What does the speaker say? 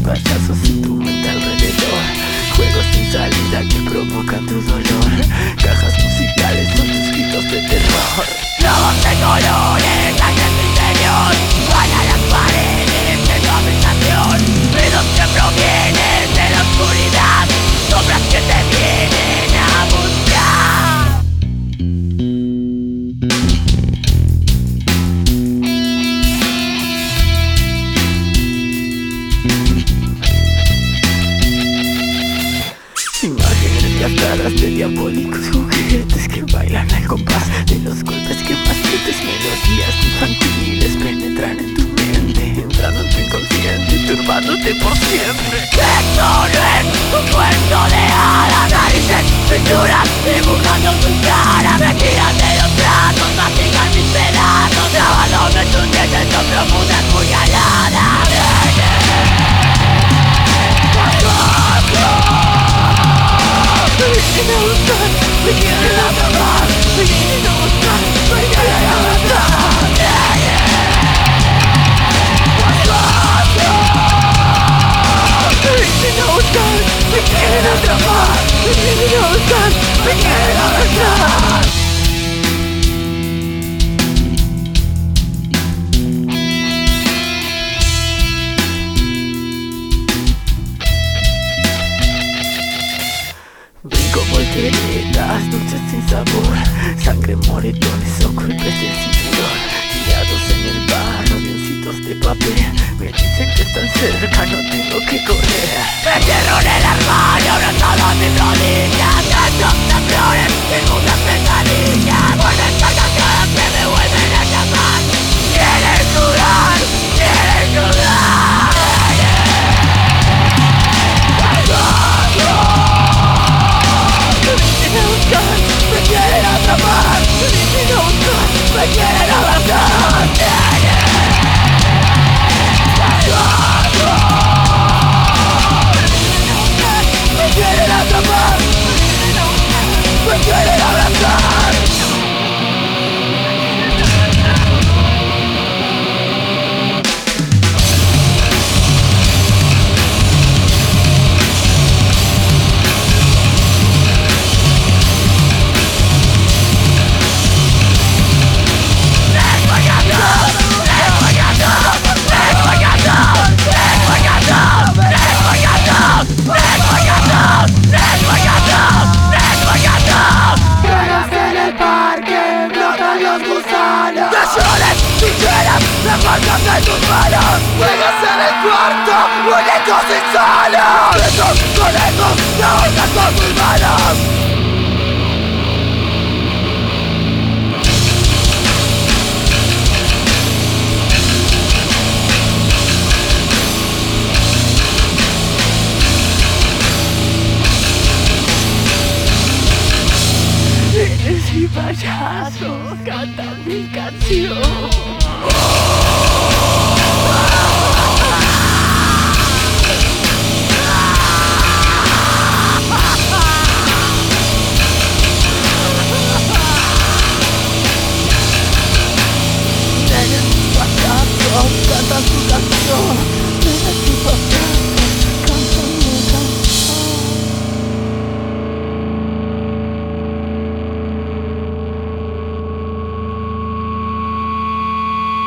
payasos en tu mente alrededor, juegos sin salida que provocan tu dolor. Cajas musicales son tus gritos de terror. Lobos de colores, sangre en tu interior, van a las paredes de tu habitación. Ruidos que provienen de la oscuridad, sombras que te vienen a buscar. Imágenes gastadas de diabólicos juguetes que bailan al compás de los golpes que más sientes. Melodías infantiles penetran en tu mente, entrando en tu inconsciente, turbándote por siempre. Esto no es un cuento de hadas. Narices, pinturas, dibujando tu cara. Me tiran de los brazos, mastican mis pedazos, clavándome tus dientes con profundas puñaladas. Me quieren buscar, me quieren atrapar, me quieren buscar, me quieren atrapar. Me quieren buscar, me quieren atrapar, me quieren buscar, me quieren atrapar. Volteretas, dulces sin sabor, sangre, moretones o golpes del cinturón, tirados en el barro, avioncitos de papel. Me dicen que están cerca, no tengo que correr. Me cierro en el armario, abrazado a mis rodillas. Estos temblores, inmundas pesadillas, vuelven carcajadas que me vuelven a llamar. Quieren jugar, quieren jugar. Me quieren atrapar, me quieren buscar, me quieren abrazar. Me quieren atrapar, me quieren abrazar. Marcas de tus manos, juegas en el cuarto, muñecos insanos. Esos conejos te ahorcas con tus manos. Eres mi payaso, canta mi canción. Canta tu canción.